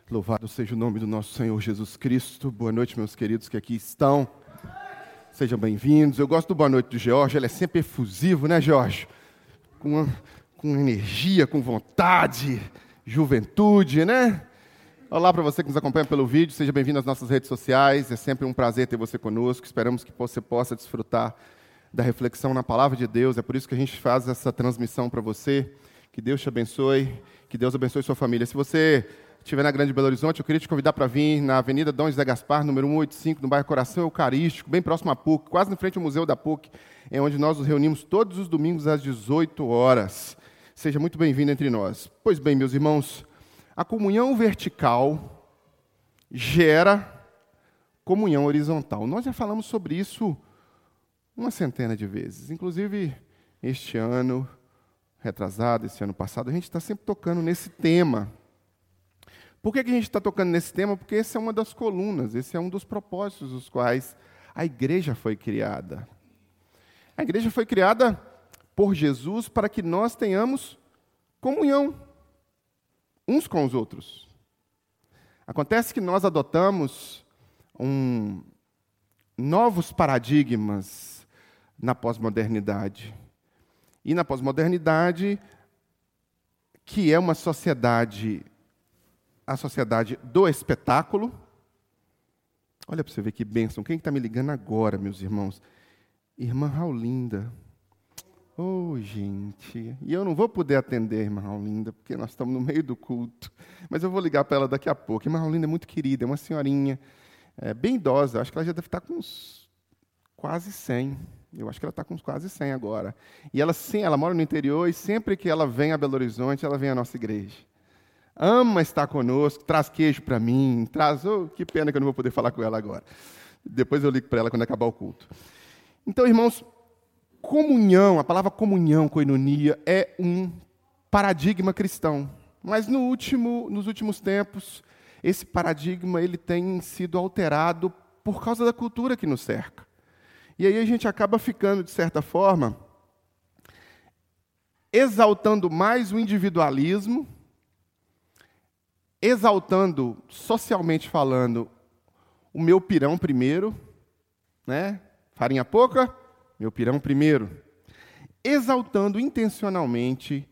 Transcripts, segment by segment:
Louvado seja o nome do nosso Senhor Jesus Cristo. Boa noite, meus queridos que aqui estão. Sejam bem-vindos. Eu gosto do boa noite do Jorge. Ele é sempre efusivo, né, Jorge? Com energia, com vontade, juventude, né? Olá para você que nos acompanha pelo vídeo. Seja bem-vindo às nossas redes sociais. É sempre um prazer ter você conosco. Esperamos que você possa desfrutar da reflexão na Palavra de Deus. É por isso que a gente faz essa transmissão para você. Que Deus te abençoe. Que Deus abençoe sua família. Se você estiver na Grande Belo Horizonte, eu queria te convidar para vir na Avenida Dom José Gaspar, número 185, no bairro Coração Eucarístico, bem próximo à PUC, quase em frente ao Museu da PUC, é onde nós nos reunimos todos os domingos às 18 horas. Seja muito bem-vindo entre nós. Pois bem, meus irmãos, a comunhão vertical gera comunhão horizontal. Nós já falamos sobre isso uma centena de vezes. Inclusive, este ano, retrasado, esse ano passado, a gente está sempre tocando nesse tema. Por que a gente está tocando nesse tema? Porque essa é uma das colunas, esse é um dos propósitos dos quais a igreja foi criada. A igreja foi criada por Jesus para que nós tenhamos comunhão uns com os outros. Acontece que nós adotamos novos paradigmas na pós-modernidade. E na pós-modernidade, que é uma sociedade, a sociedade do espetáculo. Olha para você ver que bênção. Quem está me ligando agora, meus irmãos? Irmã Raulinda. Oh, gente. E eu não vou poder atender a irmã Raulinda, porque nós estamos no meio do culto. Mas eu vou ligar para ela daqui a pouco. A irmã Raulinda é muito querida, é uma senhorinha, bem idosa. Acho que ela já deve estar com uns quase 100. Eu acho que ela está com uns quase 100 agora. E ela mora no interior e sempre que ela vem a Belo Horizonte, ela vem à nossa igreja. Ama estar conosco, traz queijo para mim, que pena que eu não vou poder falar com ela agora. Depois eu ligo para ela quando acabar o culto. Então, irmãos, comunhão, a palavra comunhão, koinonia, é um paradigma cristão. Mas nos últimos tempos, esse paradigma ele tem sido alterado por causa da cultura que nos cerca. E aí a gente acaba ficando, de certa forma, exaltando mais o individualismo, exaltando, socialmente falando, o meu pirão primeiro, né? Farinha pouca, meu pirão primeiro. Exaltando intencionalmente,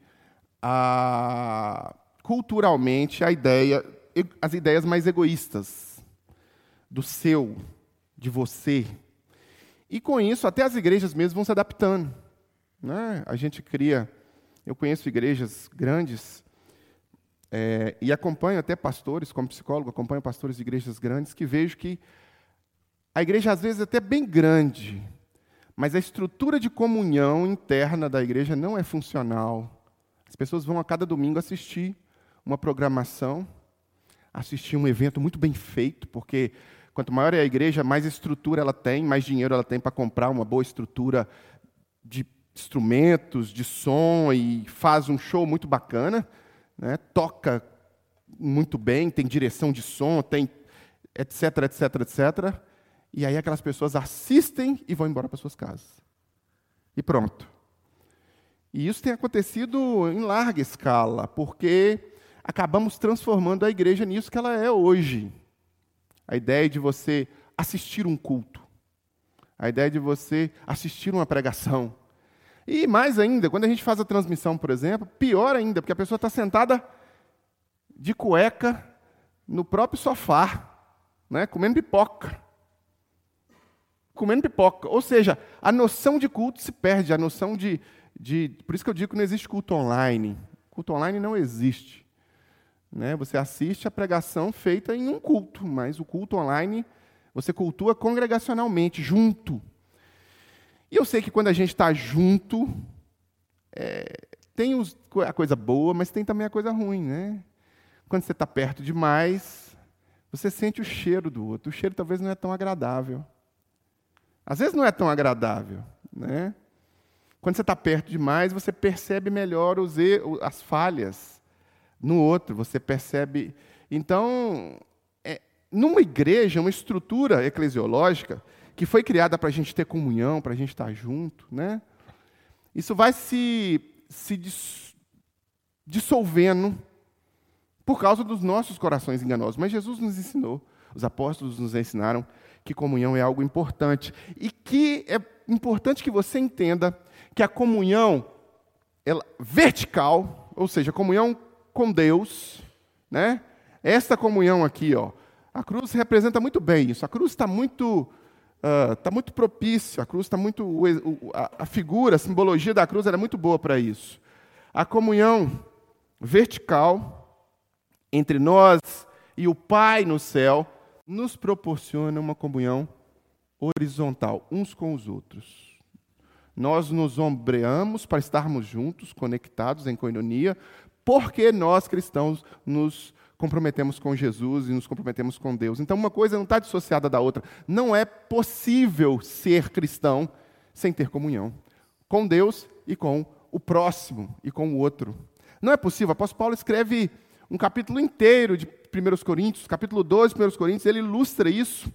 culturalmente, as ideias mais egoístas, do seu, de você. E com isso, até as igrejas mesmo vão se adaptando, né? Eu conheço igrejas grandes, e acompanho até pastores, como psicólogo, acompanho pastores de igrejas grandes, que vejo que a igreja, às vezes, é até bem grande, mas a estrutura de comunhão interna da igreja não é funcional. As pessoas vão a cada domingo assistir uma programação, assistir um evento muito bem feito, porque quanto maior é a igreja, mais estrutura ela tem, mais dinheiro ela tem para comprar uma boa estrutura de instrumentos, de som, e faz um show muito bacana, né? Toca muito bem, tem direção de som, tem etc, etc, etc. E aí aquelas pessoas assistem e vão embora para suas casas. E pronto. E isso tem acontecido em larga escala, porque acabamos transformando a igreja nisso que ela é hoje. A ideia de você assistir um culto. A ideia de você assistir uma pregação. E mais ainda, quando a gente faz a transmissão, por exemplo, pior ainda, porque a pessoa está sentada de cueca no próprio sofá, né, comendo pipoca. Ou seja, a noção de culto se perde, a noção de... Por isso que eu digo que não existe culto online. Culto online não existe. Né? Você assiste a pregação feita em um culto, mas o culto online, você cultua congregacionalmente, junto. E eu sei que quando a gente está junto, tem a coisa boa, mas tem também a coisa ruim, né? Quando você está perto demais, você sente o cheiro do outro. O cheiro talvez não é tão agradável. Às vezes não é tão agradável, né? Quando você está perto demais, você percebe melhor as falhas no outro. Você percebe... Então, numa igreja, uma estrutura eclesiológica que foi criada para a gente ter comunhão, para a gente estar junto, né? Isso vai se dissolvendo por causa dos nossos corações enganosos. Mas Jesus nos ensinou, os apóstolos nos ensinaram que comunhão é algo importante. E que é importante que você entenda que a comunhão vertical, ou seja, a comunhão com Deus, né? Esta comunhão aqui, ó, a cruz representa muito bem isso. A cruz está muito propícia, a cruz está muito... A figura, a simbologia da cruz era muito boa para isso. A comunhão vertical entre nós e o Pai no céu nos proporciona uma comunhão horizontal, uns com os outros. Nós nos ombreamos para estarmos juntos, conectados em coinonia, porque nós, cristãos, nos comprometemos com Jesus e nos comprometemos com Deus. Então, uma coisa não está dissociada da outra. Não é possível ser cristão sem ter comunhão com Deus e com o próximo e com o outro. Não é possível. O apóstolo Paulo escreve um capítulo inteiro de 1 Coríntios, capítulo 12 de 1 Coríntios, ele ilustra isso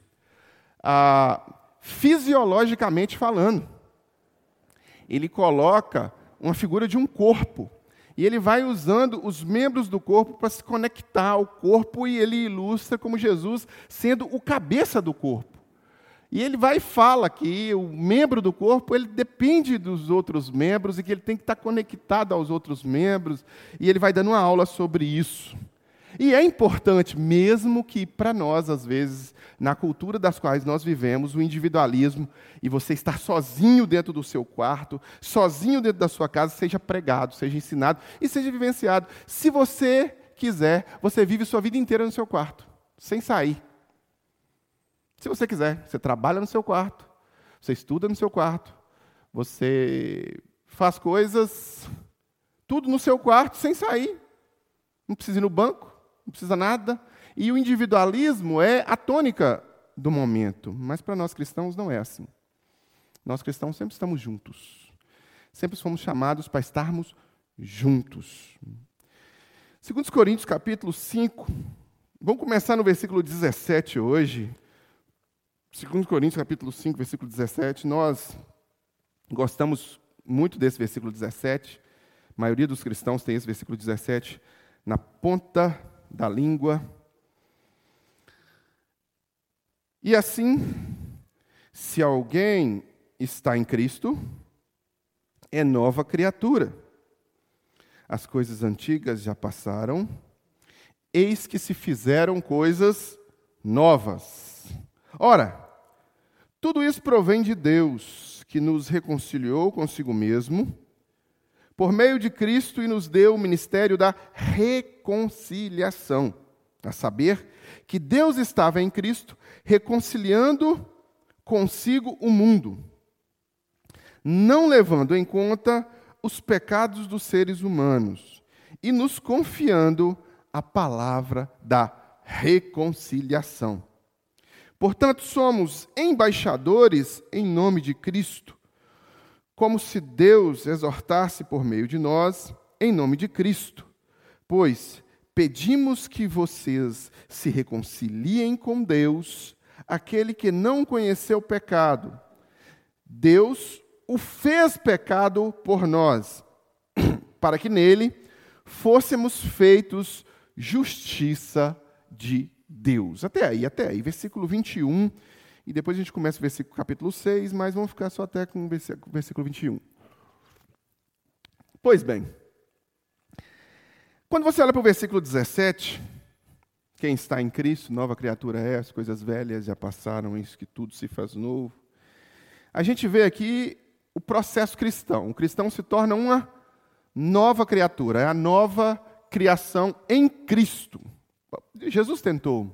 fisiologicamente falando. Ele coloca uma figura de um corpo. E ele vai usando os membros do corpo para se conectar ao corpo, e ele ilustra como Jesus sendo o cabeça do corpo. E ele vai e fala que o membro do corpo ele depende dos outros membros e que ele tem que estar conectado aos outros membros. E ele vai dando uma aula sobre isso. E é importante, mesmo que para nós, às vezes, na cultura das quais nós vivemos, o individualismo, e você estar sozinho dentro do seu quarto, sozinho dentro da sua casa, seja pregado, seja ensinado e seja vivenciado. Se você quiser, você vive sua vida inteira no seu quarto, sem sair. Se você quiser, você trabalha no seu quarto, você estuda no seu quarto, você faz coisas, tudo no seu quarto, sem sair. Não precisa ir no banco. Não precisa nada. E o individualismo é a tônica do momento. Mas para nós cristãos não é assim. Nós cristãos sempre estamos juntos. Sempre fomos chamados para estarmos juntos. 2 Coríntios, capítulo 5. Vamos começar no versículo 17 hoje. 2 Coríntios, capítulo 5, versículo 17. Nós gostamos muito desse versículo 17. A maioria dos cristãos tem esse versículo 17 na ponta da língua. E assim, se alguém está em Cristo, é nova criatura. As coisas antigas já passaram, eis que se fizeram coisas novas. Ora, tudo isso provém de Deus, que nos reconciliou consigo mesmo, por meio de Cristo, e nos deu o ministério da reconciliação. A saber, que Deus estava em Cristo, reconciliando consigo o mundo, não levando em conta os pecados dos seres humanos, e nos confiando a palavra da reconciliação. Portanto, somos embaixadores em nome de Cristo, como se Deus exortasse por meio de nós, em nome de Cristo. Pois pedimos que vocês se reconciliem com Deus, aquele que não conheceu pecado. Deus o fez pecado por nós, para que nele fôssemos feitos justiça de Deus. Até aí, versículo 21. E depois a gente começa o versículo capítulo 6, mas vamos ficar só até com o versículo 21. Pois bem, quando você olha para o versículo 17, quem está em Cristo, nova criatura é, as coisas velhas já passaram, isso que tudo se faz novo. A gente vê aqui o processo cristão. O cristão se torna uma nova criatura, é a nova criação em Cristo. Jesus tentou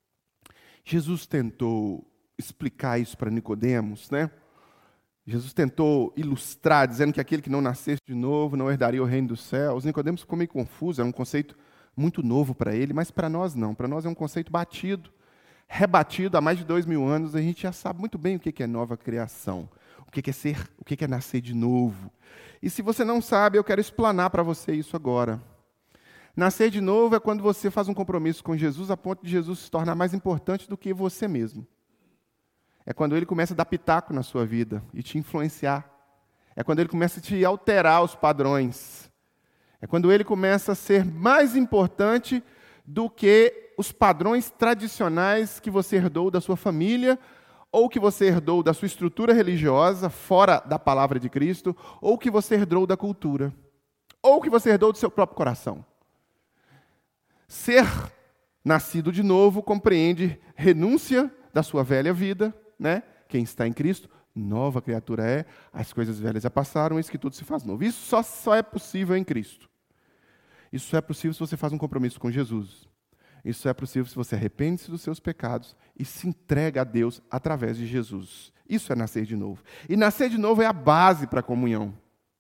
explicar isso para Nicodemos, né? Jesus tentou ilustrar, dizendo que aquele que não nascesse de novo não herdaria o reino dos céus. Nicodemos ficou meio confuso, era um conceito muito novo para ele, mas para nós não. Para nós é um conceito batido, rebatido há mais de 2000 anos. A gente já sabe muito bem o que é nova criação, o que é nascer de novo. E se você não sabe, eu quero explanar para você isso agora. Nascer de novo é quando você faz um compromisso com Jesus a ponto de Jesus se tornar mais importante do que você mesmo. É quando ele começa a dar pitaco na sua vida e te influenciar. É quando ele começa a te alterar os padrões. É quando ele começa a ser mais importante do que os padrões tradicionais que você herdou da sua família, ou que você herdou da sua estrutura religiosa, fora da palavra de Cristo, ou que você herdou da cultura, ou que você herdou do seu próprio coração. Ser nascido de novo compreende renúncia da sua velha vida, né? Quem está em Cristo, nova criatura é, as coisas velhas já passaram, eis que tudo se faz novo. Isso só é possível em Cristo. Isso só é possível se você faz um compromisso com Jesus. Isso só é possível se você arrepende-se dos seus pecados e se entrega a Deus através de Jesus. Isso é nascer de novo. E nascer de novo é a base para a comunhão.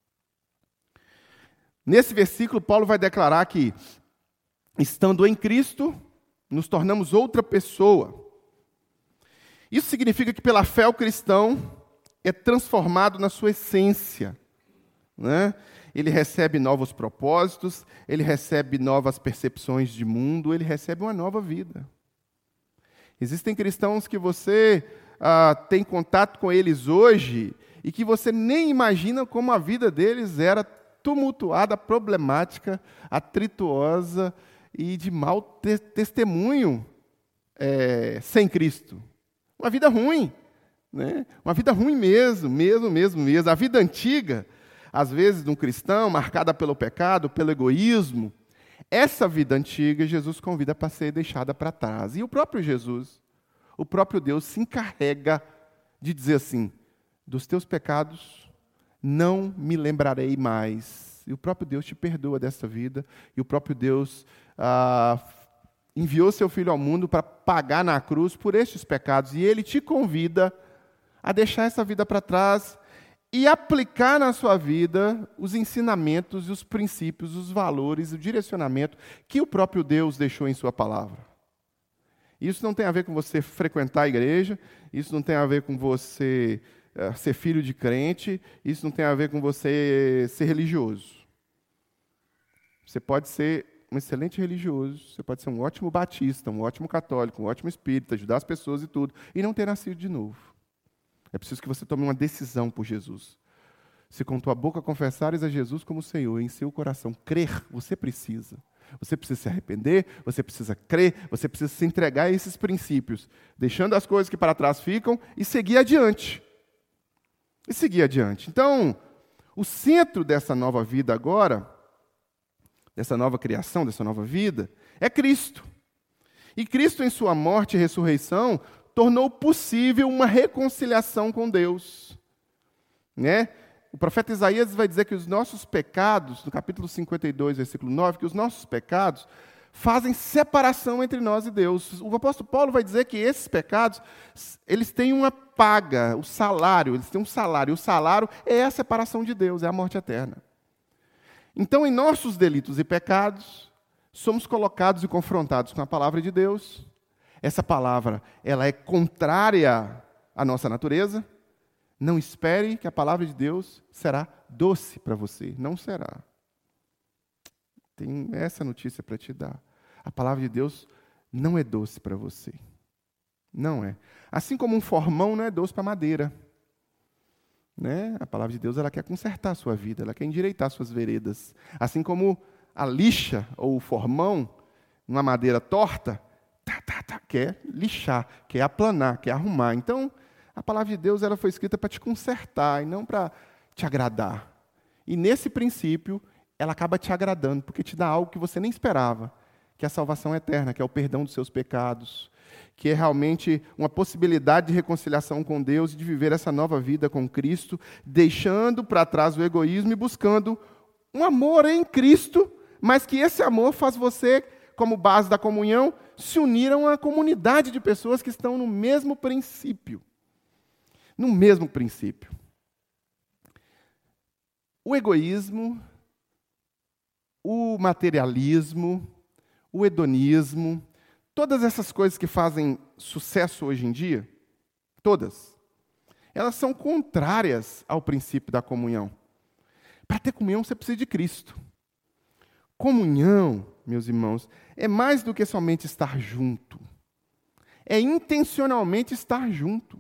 Nesse versículo, Paulo vai declarar que, estando em Cristo, nos tornamos outra pessoa. Isso significa que, pela fé, o cristão é transformado na sua essência, né? Ele recebe novos propósitos, ele recebe novas percepções de mundo, ele recebe uma nova vida. Existem cristãos que você tem contato com eles hoje e que você nem imagina como a vida deles era tumultuada, problemática, atrituosa e de mau testemunho sem Cristo. Uma vida ruim, né? Uma vida ruim mesmo. A vida antiga, às vezes, de um cristão, marcada pelo pecado, pelo egoísmo, essa vida antiga, Jesus convida para ser deixada para trás. E o próprio Jesus, o próprio Deus, se encarrega de dizer assim, dos teus pecados não me lembrarei mais. E o próprio Deus te perdoa dessa vida, e o próprio Deus enviou seu Filho ao mundo para pagar na cruz por estes pecados, e Ele te convida a deixar essa vida para trás e aplicar na sua vida os ensinamentos, os princípios, os valores, o direcionamento que o próprio Deus deixou em sua palavra. Isso não tem a ver com você frequentar a igreja, isso não tem a ver com você ser filho de crente, isso não tem a ver com você ser religioso. Você pode ser um excelente religioso, você pode ser um ótimo batista, um ótimo católico, um ótimo espírita, ajudar as pessoas e tudo, e não ter nascido de novo. É preciso que você tome uma decisão por Jesus. Se com tua boca confessares a Jesus como Senhor, em seu coração crer, você precisa. Você precisa se arrepender, você precisa crer, você precisa se entregar a esses princípios, deixando as coisas que para trás ficam e seguir adiante. Então, o centro dessa nova vida agora, dessa nova criação, dessa nova vida, é Cristo. E Cristo, em sua morte e ressurreição, tornou possível uma reconciliação com Deus. Né? O profeta Isaías vai dizer que os nossos pecados, no capítulo 52, versículo 9, que os nossos pecados fazem separação entre nós e Deus. O apóstolo Paulo vai dizer que esses pecados, eles têm uma paga, o salário, eles têm um salário. E o salário é a separação de Deus, é a morte eterna. Então, em nossos delitos e pecados, somos colocados e confrontados com a palavra de Deus. Essa palavra, ela é contrária à nossa natureza. Não espere que a palavra de Deus será doce para você. Não será. Tem essa notícia para te dar. A palavra de Deus não é doce para você. Não é. Assim como um formão não é doce para madeira. Né? A palavra de Deus, ela quer consertar a sua vida, ela quer endireitar suas veredas. Assim como a lixa ou o formão, numa madeira torta, quer lixar, quer aplanar, quer arrumar. Então, a palavra de Deus, ela foi escrita para te consertar e não para te agradar. E nesse princípio, ela acaba te agradando, porque te dá algo que você nem esperava, que é a salvação eterna, que é o perdão dos seus pecados, que é realmente uma possibilidade de reconciliação com Deus e de viver essa nova vida com Cristo, deixando para trás o egoísmo e buscando um amor em Cristo, mas que esse amor faz você, como base da comunhão, se unir a uma comunidade de pessoas que estão no mesmo princípio. No mesmo princípio. O egoísmo, o materialismo, o hedonismo, todas essas coisas que fazem sucesso hoje em dia, todas, elas são contrárias ao princípio da comunhão. Para ter comunhão, você precisa de Cristo. Comunhão, meus irmãos, é mais do que somente estar junto. É intencionalmente estar junto.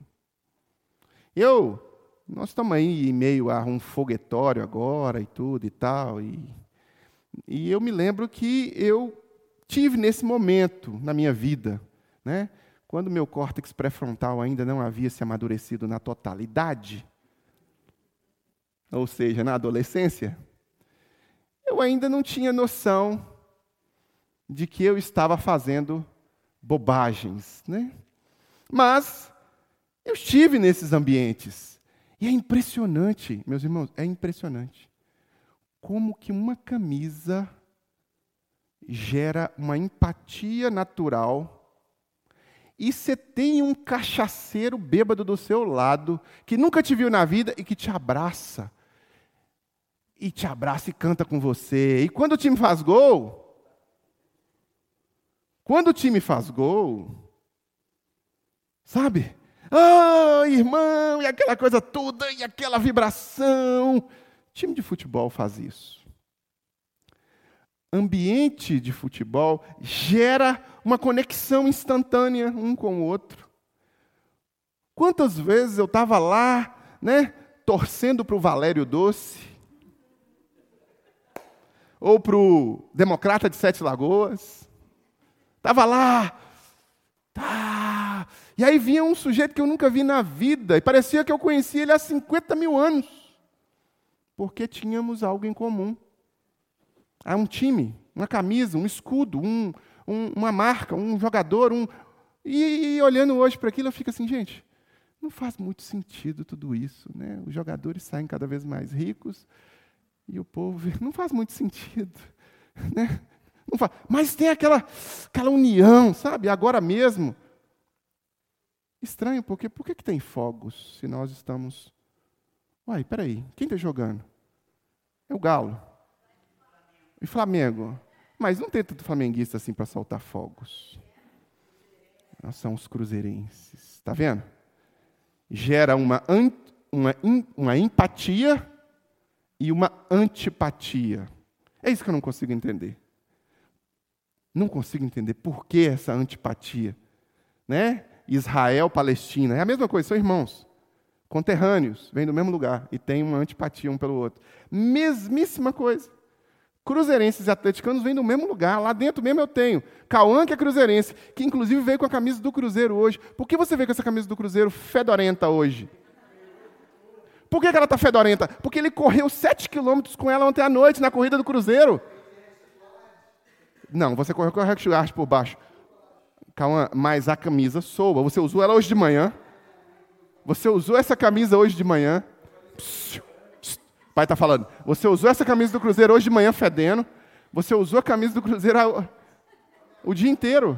Nós estamos aí em meio a um foguetório agora e tudo e tal, e eu me lembro que eu tive nesse momento na minha vida, né, quando meu córtex pré-frontal ainda não havia se amadurecido na totalidade, ou seja, na adolescência, eu ainda não tinha noção de que eu estava fazendo bobagens, né? Mas eu estive nesses ambientes. E é impressionante, meus irmãos, é impressionante como que uma camisa gera uma empatia natural e você tem um cachaceiro bêbado do seu lado que nunca te viu na vida e que te abraça. E te abraça e canta com você. E quando o time faz gol, sabe? Ah, irmão, e aquela coisa toda, e aquela vibração. Time de futebol faz isso. Ambiente de futebol gera uma conexão instantânea um com o outro. Quantas vezes eu estava lá, né, torcendo para o Valério Doce, ou para o Democrata de Sete Lagoas. Estava lá, tá. E aí vinha um sujeito que eu nunca vi na vida, e parecia que eu conhecia ele há 50 mil anos, porque tínhamos algo em comum. Há um time, uma camisa, um escudo, uma marca, um jogador. E olhando hoje para aquilo, eu fico assim, gente, não faz muito sentido tudo isso, né? Os jogadores saem cada vez mais ricos, e o povo, não faz muito sentido, né? Não faz, mas tem aquela união, sabe? Agora mesmo. Estranho, porque por que tem fogos se nós estamos... Uai, peraí, quem está jogando? É o Galo. E Flamengo. Mas não tem tanto flamenguista assim para soltar fogos. Nós somos os cruzeirenses. Está vendo? Gera uma empatia e uma antipatia. É isso que eu não consigo entender. Não consigo entender por que essa antipatia. Né? Israel, Palestina, é a mesma coisa, são irmãos. Conterrâneos, vêm do mesmo lugar e têm uma antipatia um pelo outro. Mesmíssima coisa. Cruzeirenses e atleticanos vêm do mesmo lugar, lá dentro mesmo eu tenho. Cauã, que é cruzeirense, que inclusive veio com a camisa do Cruzeiro hoje. Por que você veio com essa camisa do Cruzeiro fedorenta hoje? Por que ela está fedorenta? Porque ele correu 7 quilômetros com ela ontem à noite na corrida do Cruzeiro. Não, você correu com a rechoarte por baixo. Cauã, mas a camisa soa. Você usou ela hoje de manhã? Você usou essa camisa hoje de manhã? O pai está falando. Você usou essa camisa do Cruzeiro hoje de manhã fedendo? Você usou a camisa do Cruzeiro o dia inteiro?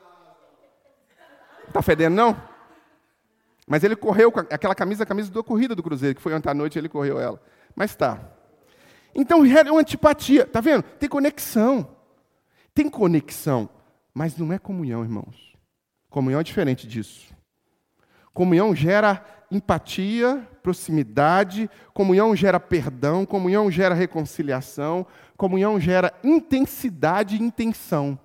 Está fedendo, não? Mas ele correu com aquela camisa, a camisa da corrida do Cruzeiro, que foi ontem à noite, ele correu ela. Mas tá. Então, é uma antipatia. Está vendo? Tem conexão. Tem conexão. Mas não é comunhão, irmãos. Comunhão é diferente disso. Comunhão gera empatia, proximidade, comunhão gera perdão, comunhão gera reconciliação, comunhão gera intensidade e intenção.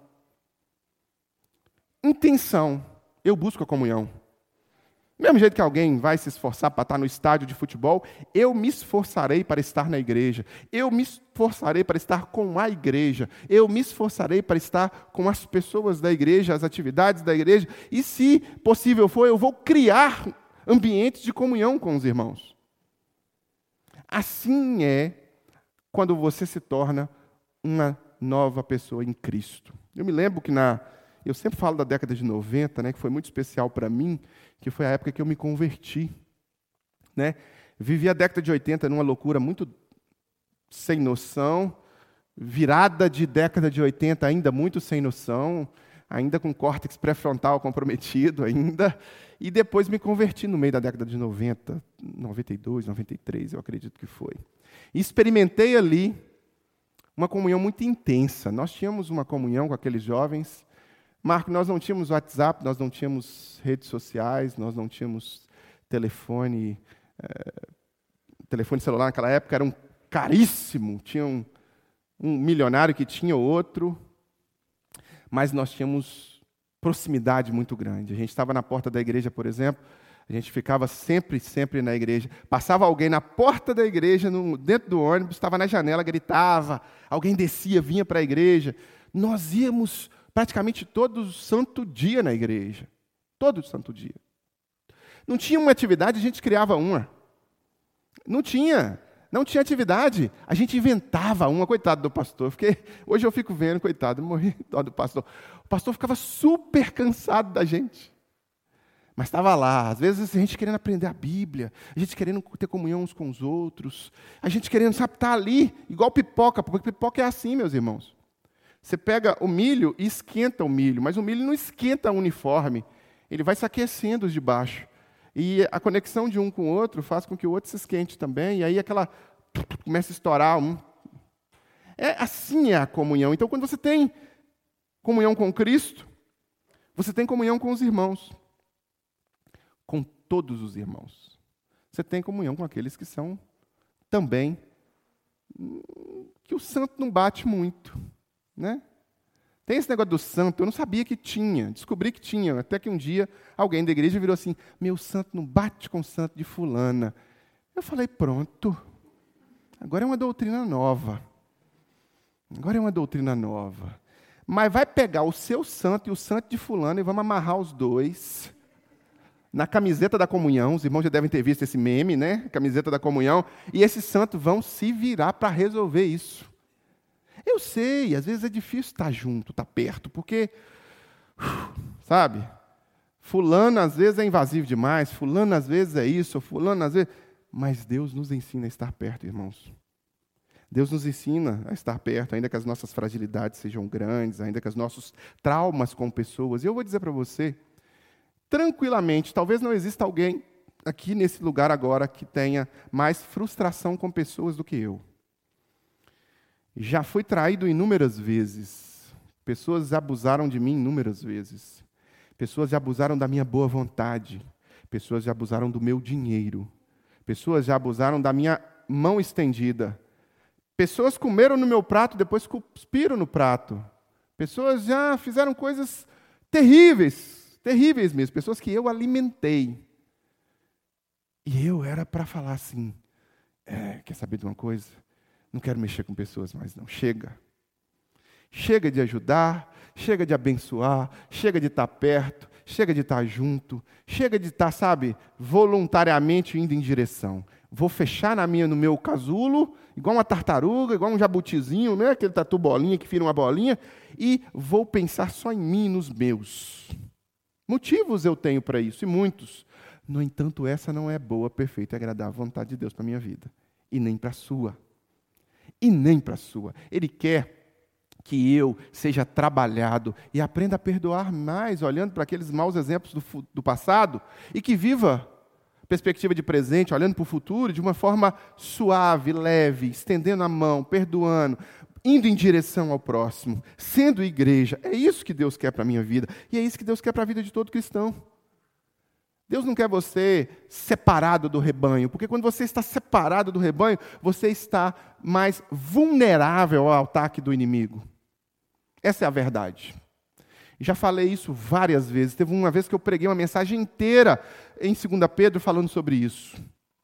Intenção. Eu busco a comunhão. Do mesmo jeito que alguém vai se esforçar para estar no estádio de futebol, eu me esforçarei para estar na igreja. Eu me esforçarei para estar com a igreja. Eu me esforçarei para estar com as pessoas da igreja, as atividades da igreja. E, se possível for, eu vou criar ambientes de comunhão com os irmãos. Assim é quando você se torna uma nova pessoa em Cristo. Eu me lembro que eu sempre falo da década de 90, né, que foi muito especial para mim, que foi a época que eu me converti. Né? Vivi a década de 80 numa loucura muito sem noção, virada de década de 80 ainda muito sem noção, ainda com córtex pré-frontal comprometido ainda, e depois me converti no meio da década de 90, 92, 93, eu acredito que foi. E experimentei ali uma comunhão muito intensa. Nós tínhamos uma comunhão com aqueles jovens. Marco, nós não tínhamos WhatsApp, nós não tínhamos redes sociais, nós não tínhamos telefone celular naquela época, era caríssimo, tinha um milionário que tinha outro, mas nós tínhamos proximidade muito grande. A gente estava na porta da igreja, por exemplo, a gente ficava sempre na igreja. Passava alguém na porta da igreja, dentro do ônibus, estava na janela, gritava, alguém descia, vinha para a igreja. Nós íamos praticamente todo santo dia na igreja. Todo santo dia. Não tinha uma atividade, a gente criava uma. Não tinha atividade, a gente inventava uma. Coitado do pastor, hoje eu fico vendo, coitado, eu morri de dó do pastor. O pastor ficava super cansado da gente. Mas estava lá, às vezes a gente querendo aprender a Bíblia, a gente querendo ter comunhão uns com os outros, a gente querendo, sabe, estar ali, igual pipoca, porque pipoca é assim, meus irmãos. Você pega o milho e esquenta o milho, mas o milho não esquenta uniforme, ele vai se aquecendo os de baixo. E a conexão de um com o outro faz com que o outro se esquente também, e aí começa a estourar. Assim é a comunhão. Então, quando você tem comunhão com Cristo, você tem comunhão com os irmãos. Com todos os irmãos. Você tem comunhão com aqueles que são também, que o santo não bate muito, né? Tem esse negócio do santo, eu não sabia que tinha, descobri que tinha, até que um dia alguém da igreja virou assim, meu santo não bate com o santo de fulana. Eu falei, pronto, agora é uma doutrina nova. Mas vai pegar o seu santo e o santo de fulano e vamos amarrar os dois na camiseta da comunhão. Os irmãos já devem ter visto esse meme, né? Camiseta da comunhão. E esses santos vão se virar para resolver isso. Eu sei, às vezes é difícil estar junto, estar perto, porque, sabe, fulano às vezes é invasivo demais, fulano às vezes é isso, fulano às vezes... Mas Deus nos ensina a estar perto, irmãos. Deus nos ensina a estar perto, ainda que as nossas fragilidades sejam grandes, ainda que os nossos traumas com pessoas. E eu vou dizer para você, tranquilamente, talvez não exista alguém aqui nesse lugar agora que tenha mais frustração com pessoas do que eu. Já fui traído inúmeras vezes. Pessoas abusaram de mim inúmeras vezes. Pessoas abusaram da minha boa vontade. Pessoas abusaram do meu dinheiro. Pessoas já abusaram da minha mão estendida. Pessoas comeram no meu prato, depois cuspiram no prato. Pessoas já fizeram coisas terríveis mesmo, pessoas que eu alimentei. E eu era para falar assim, quer saber de uma coisa? Não quero mexer com pessoas mais não, chega. Chega de ajudar, chega de abençoar, chega de estar perto, chega de estar junto, chega de estar, sabe, voluntariamente indo em direção. Vou fechar no meu casulo, igual uma tartaruga, igual um jabutizinho, né? Aquele tatu bolinha que vira uma bolinha, e vou pensar só em mim e nos meus. Motivos eu tenho para isso, e muitos. No entanto, essa não é boa, perfeita e agradável vontade de Deus para a minha vida. E nem para a sua. Ele quer que eu seja trabalhado e aprenda a perdoar mais, olhando para aqueles maus exemplos do passado, e que viva perspectiva de presente, olhando para o futuro, de uma forma suave, leve, estendendo a mão, perdoando, indo em direção ao próximo, sendo igreja. É isso que Deus quer para a minha vida. E é isso que Deus quer para a vida de todo cristão. Deus não quer você separado do rebanho, porque quando você está separado do rebanho, você está mais vulnerável ao ataque do inimigo. Essa é a verdade. Já falei isso várias vezes. Teve uma vez que eu preguei uma mensagem inteira em 2 Pedro falando sobre isso.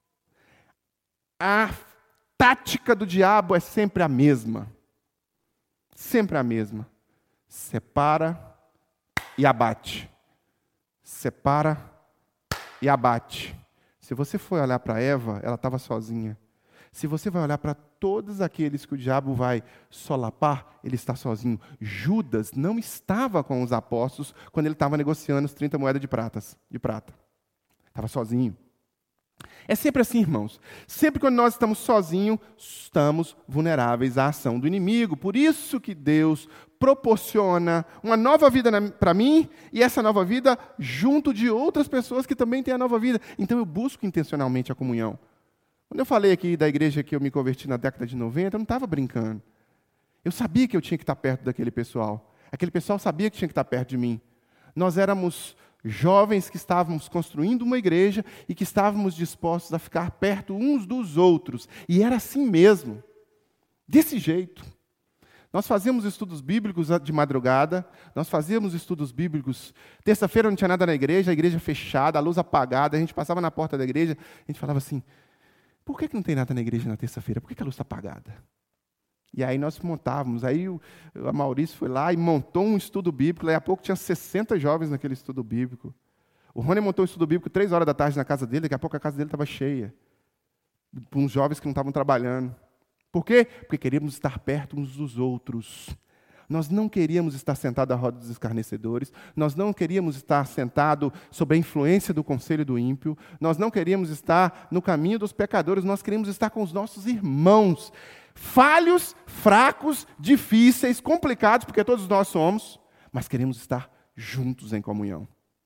A tática do diabo é sempre a mesma. Sempre a mesma. Separa e abate. Separa e abate. Se você for olhar para Eva, ela estava sozinha. Se você vai olhar para todos aqueles que o diabo vai solapar, ele está sozinho. Judas não estava com os apóstolos quando ele estava negociando as 30 moedas de prata. Estava sozinho. É sempre assim, irmãos. Sempre quando nós estamos sozinhos, estamos vulneráveis à ação do inimigo. Por isso que Deus proporciona uma nova vida para mim, e essa nova vida junto de outras pessoas que também têm a nova vida. Então eu busco intencionalmente a comunhão. Quando eu falei aqui da igreja que eu me converti na década de 90, eu não estava brincando. Eu sabia que eu tinha que estar perto daquele pessoal. Aquele pessoal sabia que tinha que estar perto de mim. Nós éramos jovens que estávamos construindo uma igreja e que estávamos dispostos a ficar perto uns dos outros. E era assim mesmo. Desse jeito. Nós fazíamos estudos bíblicos de madrugada, nós fazíamos estudos bíblicos, terça-feira não tinha nada na igreja, a igreja fechada, a luz apagada, a gente passava na porta da igreja, a gente falava assim, por que não tem nada na igreja na terça-feira? Por que a luz está apagada? E aí nós montávamos. Aí a Maurício foi lá e montou um estudo bíblico. Daí a pouco tinha 60 jovens naquele estudo bíblico. O Rony montou um estudo bíblico 3 horas da tarde na casa dele. Daqui a pouco a casa dele estava cheia. Com uns jovens que não estavam trabalhando. Por quê? Porque queríamos estar perto uns dos outros. Nós não queríamos estar sentados à roda dos escarnecedores. Nós não queríamos estar sentados sob a influência do conselho do ímpio. Nós não queríamos estar no caminho dos pecadores. Nós queríamos estar com os nossos irmãos. Falhos, fracos, difíceis, complicados, porque todos nós somos. Mas queremos estar juntos em comunhão.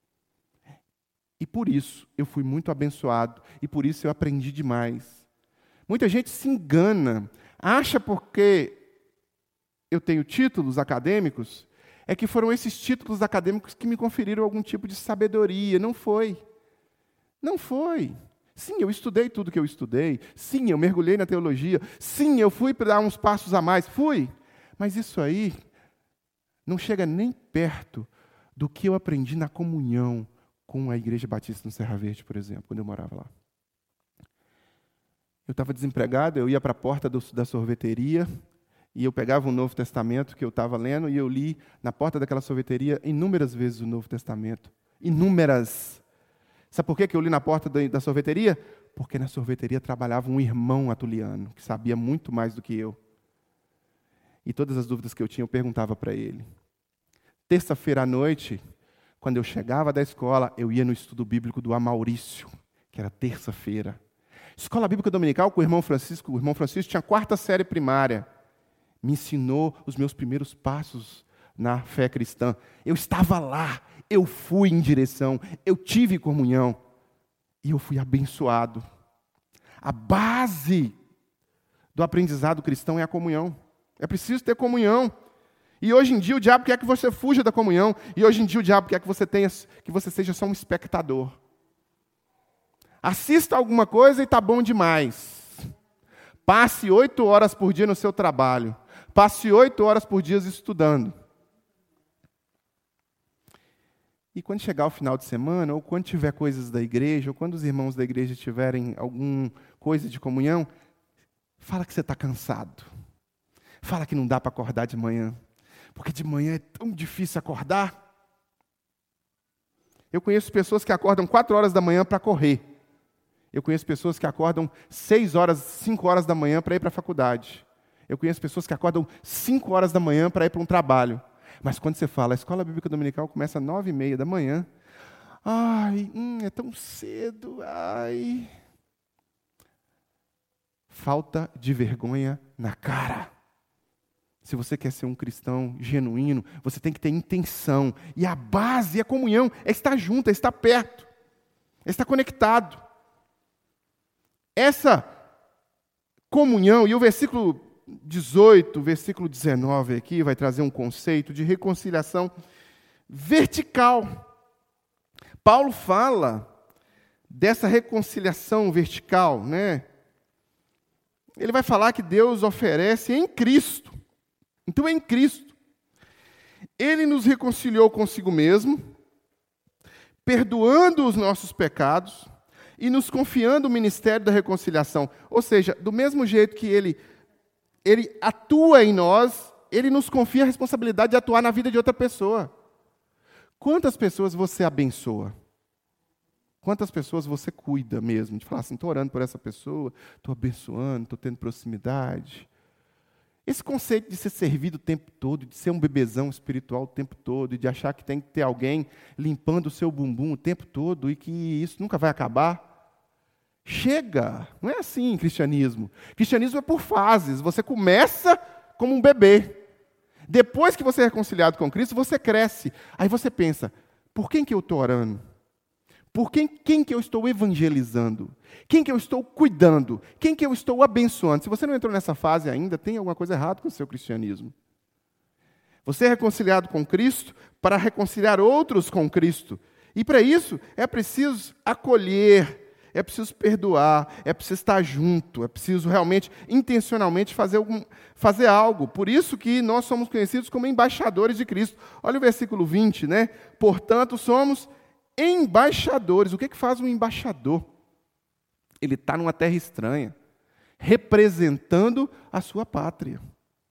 E por isso eu fui muito abençoado. E por isso eu aprendi demais. Muita gente se engana. Acha porque eu tenho títulos acadêmicos, é que foram esses títulos acadêmicos que me conferiram algum tipo de sabedoria. Não foi. Não foi. Sim, eu estudei tudo que eu estudei. Sim, eu mergulhei na teologia. Sim, eu fui para dar uns passos a mais. Fui. Mas isso aí não chega nem perto do que eu aprendi na comunhão com a Igreja Batista no Serra Verde, por exemplo, quando eu morava lá. Eu estava desempregado, eu ia para a porta da sorveteria, e eu pegava o Novo Testamento que eu estava lendo e eu li na porta daquela sorveteria inúmeras vezes o Novo Testamento. Inúmeras. Sabe por que eu li na porta da sorveteria? Porque na sorveteria trabalhava um irmão atuliano, que sabia muito mais do que eu. E todas as dúvidas que eu tinha, eu perguntava para ele. Terça-feira à noite, quando eu chegava da escola, eu ia no estudo bíblico do Amaurício, que era terça-feira. Escola Bíblica Dominical com o irmão Francisco. O irmão Francisco tinha 4ª série primária. Me ensinou os meus primeiros passos na fé cristã. Eu estava lá, eu fui em direção, eu tive comunhão e eu fui abençoado. A base do aprendizado cristão é a comunhão. É preciso ter comunhão. E hoje em dia o diabo quer que você fuja da comunhão. E hoje em dia o diabo quer que você seja só um espectador. Assista alguma coisa e está bom demais. Passe 8 horas por dia no seu trabalho. Passe 8 horas por dia estudando. E quando chegar o final de semana, ou quando tiver coisas da igreja, ou quando os irmãos da igreja tiverem alguma coisa de comunhão, fala que você está cansado. Fala que não dá para acordar de manhã. Porque de manhã é tão difícil acordar. Eu conheço pessoas que acordam 4 horas da manhã para correr. Eu conheço pessoas que acordam 6 horas, 5 horas da manhã para ir para a faculdade. Eu conheço pessoas que acordam 5 horas da manhã para ir para um trabalho. Mas quando você fala, a escola bíblica dominical começa às 9h30 da manhã. Ai, é tão cedo, ai. Falta de vergonha na cara. Se você quer ser um cristão genuíno, você tem que ter intenção. E a base, a comunhão, é estar junto, é estar perto, é estar conectado. Essa comunhão, e o versículo 18, versículo 19 aqui, vai trazer um conceito de reconciliação vertical. Paulo fala dessa reconciliação vertical, né? Ele vai falar que Deus oferece em Cristo. Então, em Cristo, Ele nos reconciliou consigo mesmo, perdoando os nossos pecados e nos confiando o ministério da reconciliação. Ou seja, do mesmo jeito que Ele atua em nós, Ele nos confia a responsabilidade de atuar na vida de outra pessoa. Quantas pessoas você abençoa? Quantas pessoas você cuida mesmo? De falar assim, estou orando por essa pessoa, estou abençoando, estou tendo proximidade. Esse conceito de ser servido o tempo todo, de ser um bebezão espiritual o tempo todo, e de achar que tem que ter alguém limpando o seu bumbum o tempo todo e que isso nunca vai acabar. Chega! Não é assim cristianismo. Cristianismo é por fases. Você começa como um bebê. Depois que você é reconciliado com Cristo, você cresce. Aí você pensa, por quem que eu estou orando? Por quem que eu estou evangelizando? Quem que eu estou cuidando? Quem que eu estou abençoando? Se você não entrou nessa fase ainda, tem alguma coisa errada com o seu cristianismo. Você é reconciliado com Cristo para reconciliar outros com Cristo. E para isso é preciso acolher, é preciso perdoar, é preciso estar junto, é preciso realmente, intencionalmente fazer algo. Por isso que nós somos conhecidos como embaixadores de Cristo. Olha o versículo 20, né? Portanto, somos embaixadores. O que faz um embaixador? Ele está numa terra estranha, representando a sua pátria.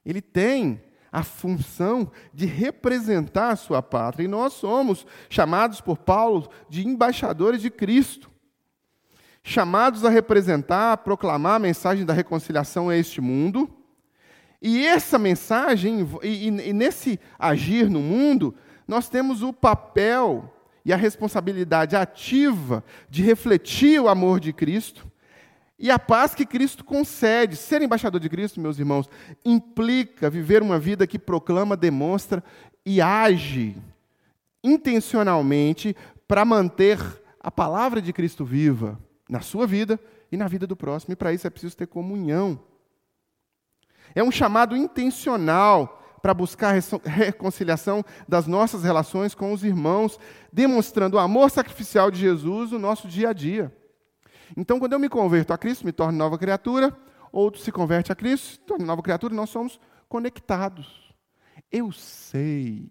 Ele tem a função de representar a sua pátria. E nós somos chamados por Paulo de embaixadores de Cristo. Chamados a representar, a proclamar a mensagem da reconciliação a este mundo. E essa mensagem, e nesse agir no mundo, nós temos o papel e a responsabilidade ativa de refletir o amor de Cristo e a paz que Cristo concede. Ser embaixador de Cristo, meus irmãos, implica viver uma vida que proclama, demonstra e age intencionalmente para manter a palavra de Cristo viva na sua vida e na vida do próximo. E para isso é preciso ter comunhão. É um chamado intencional para buscar a reconciliação das nossas relações com os irmãos, demonstrando o amor sacrificial de Jesus no nosso dia a dia. Então, quando eu me converto a Cristo, me torno nova criatura, outro se converte a Cristo, se torna nova criatura, nós somos conectados. Eu sei,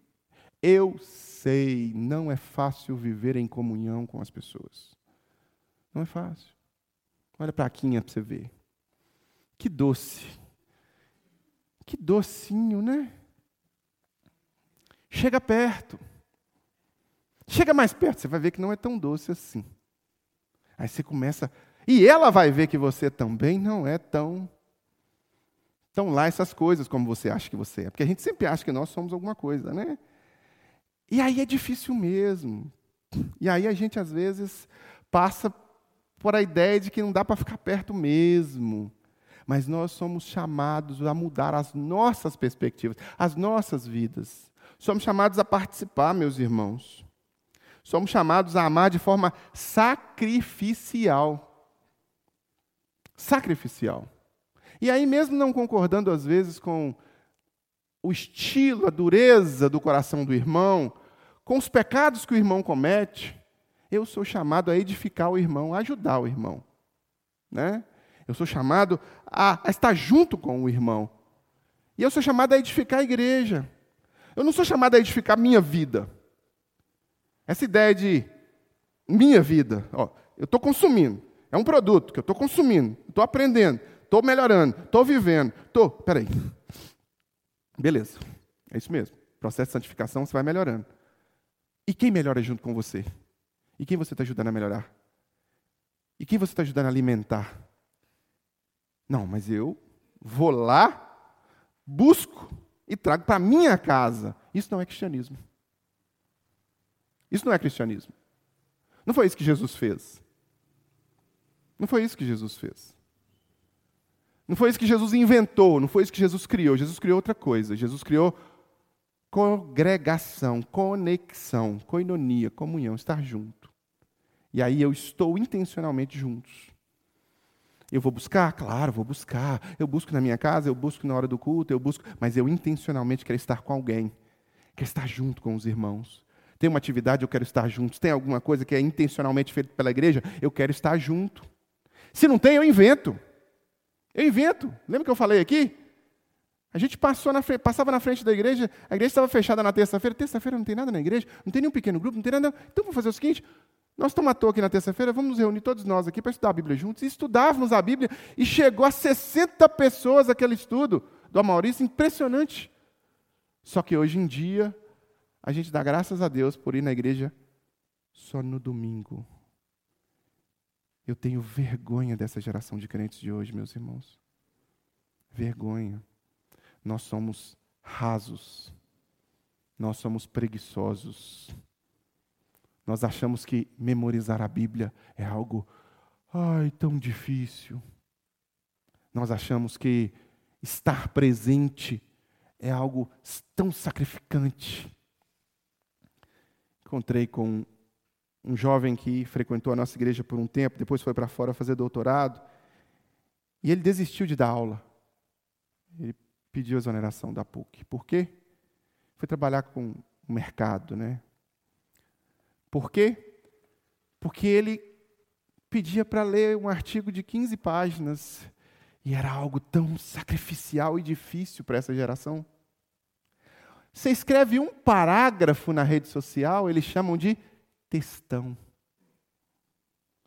não é fácil viver em comunhão com as pessoas. Não é fácil. Olha para a Quinha para você ver. Que doce. Que docinho, né? Chega perto. Chega mais perto, você vai ver que não é tão doce assim. Aí você começa... E ela vai ver que você também não é tão lá essas coisas como você acha que você é. Porque a gente sempre acha que nós somos alguma coisa, né? E aí é difícil mesmo. E aí a gente, às vezes, passa por a ideia de que não dá para ficar perto mesmo. Mas nós somos chamados a mudar as nossas perspectivas, as nossas vidas. Somos chamados a participar, meus irmãos. Somos chamados a amar de forma sacrificial. Sacrificial. E aí, mesmo não concordando, às vezes, com o estilo, a dureza do coração do irmão, com os pecados que o irmão comete, eu sou chamado a edificar o irmão, a ajudar o irmão. Né? Eu sou chamado a estar junto com o irmão. E eu sou chamado a edificar a igreja. Eu não sou chamado a edificar a minha vida. Essa ideia de minha vida, eu estou consumindo. É um produto que eu estou consumindo, estou aprendendo, estou melhorando, estou vivendo. Peraí. Beleza, é isso mesmo. Processo de santificação, você vai melhorando. E quem melhora junto com você? E quem você está ajudando a melhorar? E quem você está ajudando a alimentar? Não, mas eu vou lá, busco e trago para a minha casa. Isso não é cristianismo. Isso não é cristianismo. Não foi isso que Jesus fez. Não foi isso que Jesus fez. Não foi isso que Jesus inventou, não foi isso que Jesus criou. Jesus criou outra coisa. Jesus criou congregação, conexão, koinonia, comunhão, estar junto. E aí eu estou intencionalmente juntos. Eu vou buscar? Claro, vou buscar. Eu busco na minha casa, eu busco na hora do culto, mas eu intencionalmente quero estar com alguém. Quero estar junto com os irmãos. Tem uma atividade, eu quero estar junto. Tem alguma coisa que é intencionalmente feita pela igreja, eu quero estar junto. Se não tem, eu invento. Eu invento. Lembra que eu falei aqui? A gente passava na frente da igreja, a igreja estava fechada na terça-feira. Terça-feira não tem nada na igreja, não tem nenhum pequeno grupo, não tem nada. Então vamos fazer o seguinte, nós estamos à toa aqui na terça-feira, vamos nos reunir todos nós aqui para estudar a Bíblia juntos. E estudávamos a Bíblia e chegou a 60 pessoas aquele estudo do Amaurício, impressionante. Só que hoje em dia, a gente dá graças a Deus por ir na igreja só no domingo. Eu tenho vergonha dessa geração de crentes de hoje, meus irmãos. Vergonha. Nós somos rasos. Nós somos preguiçosos. Nós achamos que memorizar a Bíblia é algo, tão difícil. Nós achamos que estar presente é algo tão sacrificante. Encontrei com um jovem que frequentou a nossa igreja por um tempo, depois foi para fora fazer doutorado, e ele desistiu de dar aula. Ele pediu exoneração da PUC. Por quê? Foi trabalhar com o mercado, né? Por quê? Porque ele pedia para ler um artigo de 15 páginas, e era algo tão sacrificial e difícil para essa geração. Você escreve um parágrafo na rede social, eles chamam de textão.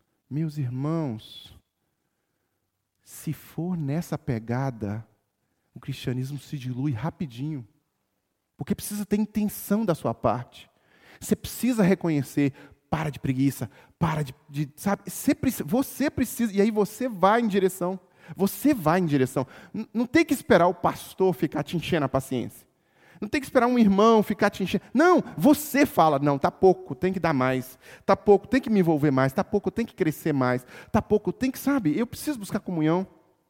Meus irmãos, se for nessa pegada, o cristianismo se dilui rapidinho. Porque precisa ter intenção da sua parte. Você precisa reconhecer, para de preguiça, para de sabe? Você precisa, e aí você vai em direção. Você vai em direção. Não tem que esperar o pastor ficar te enchendo a paciência. Não tem que esperar um irmão ficar te enchendo. Não, você fala, não, está pouco, tem que dar mais. Está pouco, tem que me envolver mais. Está pouco, tem que crescer mais. Está pouco, tem que, sabe, eu preciso buscar comunhão.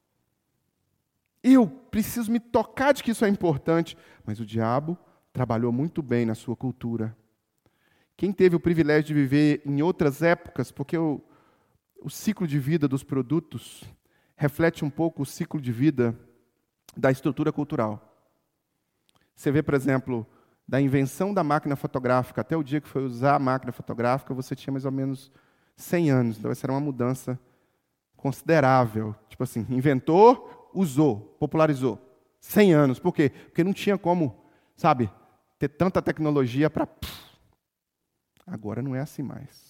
Eu preciso me tocar de que isso é importante. Mas o diabo trabalhou muito bem na sua cultura. Quem teve o privilégio de viver em outras épocas, porque o ciclo de vida dos produtos reflete um pouco o ciclo de vida da estrutura cultural. Você vê, por exemplo, da invenção da máquina fotográfica até o dia que foi usar a máquina fotográfica, você tinha mais ou menos 100 anos. Então, essa era uma mudança considerável. Tipo assim, inventou, usou, popularizou. 100 anos. Por quê? Porque não tinha como, sabe, ter tanta tecnologia para... Agora não é assim mais.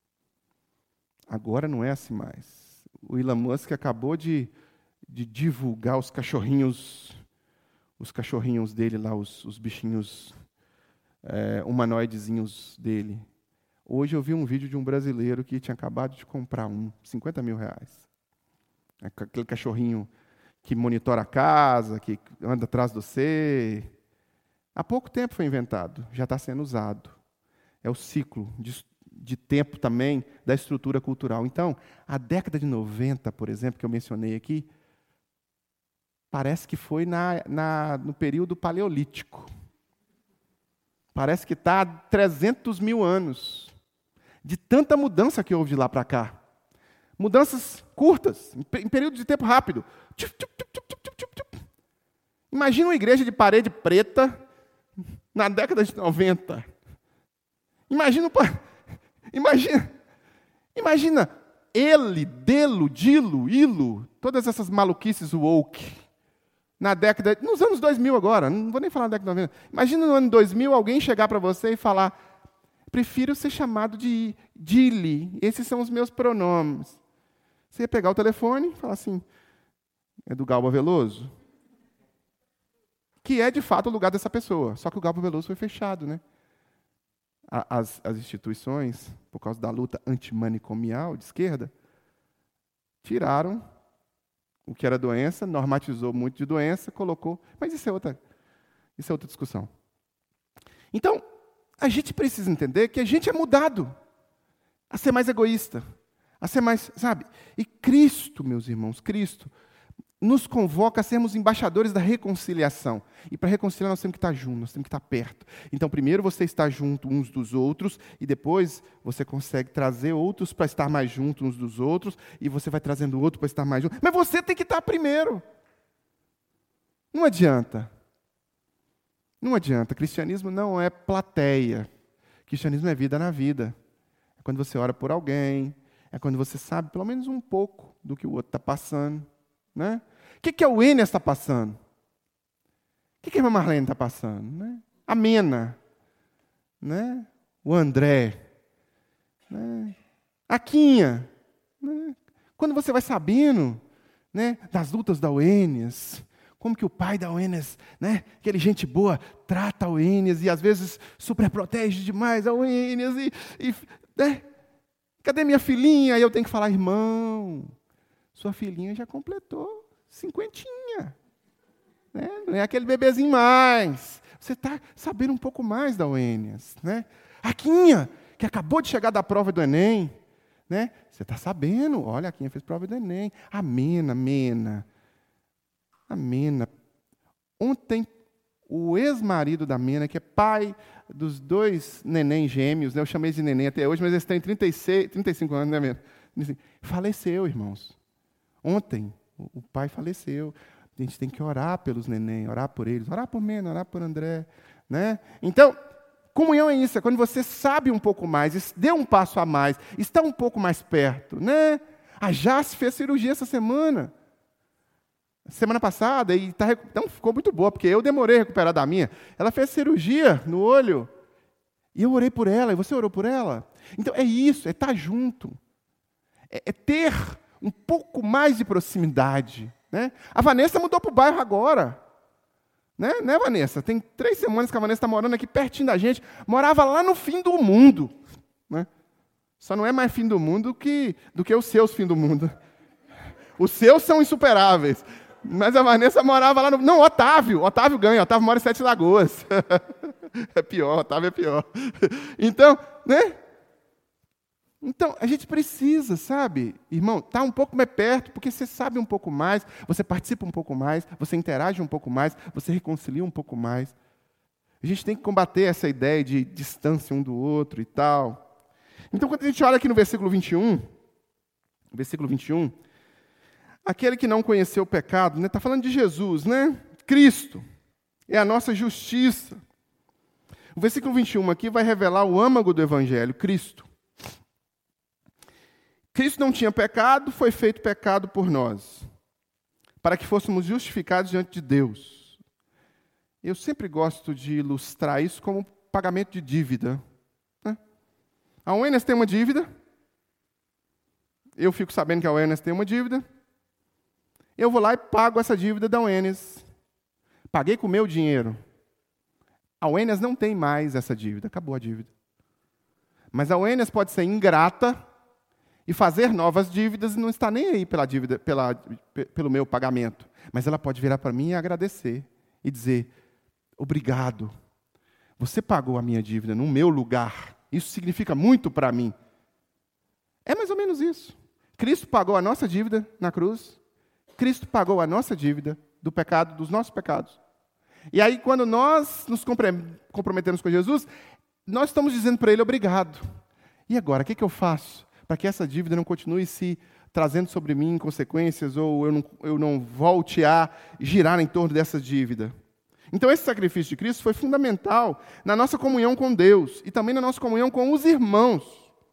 Agora não é assim mais. O Elon Musk acabou de divulgar os cachorrinhos dele lá, os bichinhos humanoidezinhos dele. Hoje eu vi um vídeo de um brasileiro que tinha acabado de comprar 50 mil reais. Aquele cachorrinho que monitora a casa, que anda atrás de você. Há pouco tempo foi inventado, já está sendo usado. É o ciclo de tempo também da estrutura cultural. Então, a década de 90, por exemplo, que eu mencionei aqui, parece que foi no período paleolítico. Parece que está há 300 mil anos. De tanta mudança que houve de lá para cá. Mudanças curtas, em período de tempo rápido. Imagina uma igreja de parede preta na década de 90. Imagina ele, delo, dilo, ilo, todas essas maluquices woke, nos anos 2000 agora, não vou nem falar na década de 90. Imagina no ano 2000 alguém chegar para você e falar, prefiro ser chamado de Dili, esses são os meus pronomes. Você ia pegar o telefone e falar assim, é do Galba Veloso? Que é, de fato, o lugar dessa pessoa, só que o Galba Veloso foi fechado, né? As instituições, por causa da luta antimanicomial de esquerda, tiraram o que era doença, normatizou muito de doença, colocou... Mas isso é outra discussão. Então, a gente precisa entender que a gente é mudado a ser mais egoísta, a ser mais, sabe? E Cristo, meus irmãos, Cristo nos convoca a sermos embaixadores da reconciliação. E para reconciliar nós temos que estar juntos, nós temos que estar perto. Então, primeiro você está junto uns dos outros, e depois você consegue trazer outros para estar mais juntos uns dos outros, e você vai trazendo outro para estar mais junto. Mas você tem que estar primeiro. Não adianta. Não adianta. Cristianismo não é plateia. Cristianismo é vida na vida. É quando você ora por alguém, é quando você sabe pelo menos um pouco do que o outro está passando. Né? O que a Eugênia está passando? O que a irmã Marlene está passando? Né? A Mena, né? O André, né? A Quinha. Né? Quando você vai sabendo, né, das lutas da Eugênias, como que o pai da Eugênias, né, aquele gente boa, trata a Eugênias e às vezes superprotege demais a Eugênias né? Cadê minha filhinha? Aí eu tenho que falar, irmão, sua filhinha já completou 50, né? Não é aquele bebezinho mais. Você está sabendo um pouco mais da Eugênias, né? A Quinha, que acabou de chegar da prova do Enem, né? Você está sabendo, olha, a Quinha fez prova do Enem. A Mena. Ontem, o ex-marido da Mena, que é pai dos 2 neném gêmeos, né? Eu chamei de neném até hoje, mas eles têm 35 anos, né, Mena? Faleceu, irmãos. Ontem, o pai faleceu. A gente tem que orar pelos neném, orar por eles, orar por Mena, orar por André. Né? Então, comunhão é isso, é quando você sabe um pouco mais, deu um passo a mais, está um pouco mais perto. Né? A Jace fez cirurgia essa semana passada, e então ficou muito boa, porque eu demorei a recuperar da minha. Ela fez cirurgia no olho, e eu orei por ela, e você orou por ela. Então, é isso, é estar junto. É ter um pouco mais de proximidade. Né? A Vanessa mudou para o bairro agora. Né, Vanessa? Tem 3 semanas que a Vanessa está morando aqui pertinho da gente. Morava lá no fim do mundo. Né? Só não é mais fim do mundo do que os seus fim do mundo. Os seus são insuperáveis. Mas a Vanessa morava lá no... Não, Otávio ganha. Otávio mora em 7 Lagoas. É pior, Otávio é pior. Então, né? Então, a gente precisa, sabe, irmão, estar um pouco mais perto, porque você sabe um pouco mais, você participa um pouco mais, você interage um pouco mais, você reconcilia um pouco mais. A gente tem que combater essa ideia de distância um do outro e tal. Então, quando a gente olha aqui no versículo 21, aquele que não conheceu o pecado, está falando de Jesus, né? Cristo é a nossa justiça. O versículo 21 aqui vai revelar o âmago do Evangelho, Cristo. Cristo não tinha pecado, foi feito pecado por nós, para que fôssemos justificados diante de Deus. Eu sempre gosto de ilustrar isso como pagamento de dívida. Né? A UENES tem uma dívida, eu fico sabendo que a UENES tem uma dívida, eu vou lá e pago essa dívida da UENES. Paguei com o meu dinheiro. A UENES não tem mais essa dívida, acabou a dívida. Mas a UENES pode ser ingrata e fazer novas dívidas e não está nem aí pela dívida, pelo meu pagamento. Mas ela pode virar para mim e agradecer e dizer, obrigado, você pagou a minha dívida no meu lugar. Isso significa muito para mim. É mais ou menos isso. Cristo pagou a nossa dívida na cruz. Cristo pagou a nossa dívida do pecado, dos nossos pecados. E aí, quando nós nos comprometemos com Jesus, nós estamos dizendo para Ele obrigado. E agora, o que eu faço para que essa dívida não continue se trazendo sobre mim consequências ou eu não volte a girar em torno dessa dívida? Então, esse sacrifício de Cristo foi fundamental na nossa comunhão com Deus e também na nossa comunhão com os irmãos.